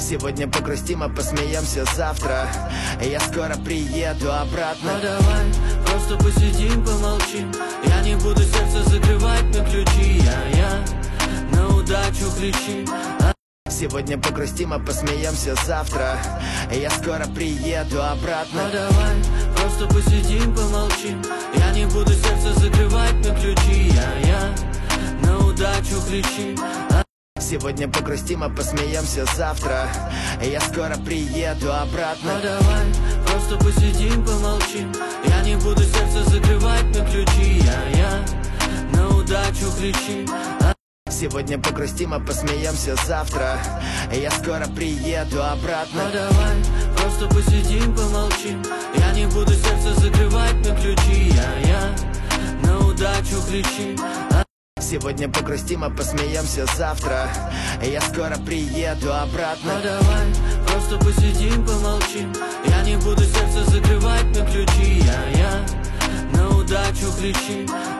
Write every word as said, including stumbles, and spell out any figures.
Сегодня погрустим, а посмеемся завтра. Я скоро приеду обратно. Ну давай, просто посидим, помолчим. Я не буду сердце закрывать на ключи. Я, я на удачу ключи. Сегодня погрустим, а посмеемся завтра. Я скоро приеду обратно. Ну давай, просто посидим, помолчим. Я не буду сердце закрывать на ключи. Я, я на удачу ключи. Сегодня погрустим, а посмеемся завтра. Я скоро приеду обратно. Ну давай, просто посидим, помолчим. Я не буду сердце закрывать на ключи. Я, я на удачу ключи. Сегодня погрустим, а посмеемся завтра. Я скоро приеду обратно. Ну давай, просто посидим, помолчим. Я не буду сердце закрывать на ключи. Я, я на удачу ключи. Сегодня погрустим, а посмеемся завтра. Я скоро приеду обратно. Ну давай, просто посидим, помолчим. Я не буду сердце закрывать на ключи. Я, я на удачу ключи.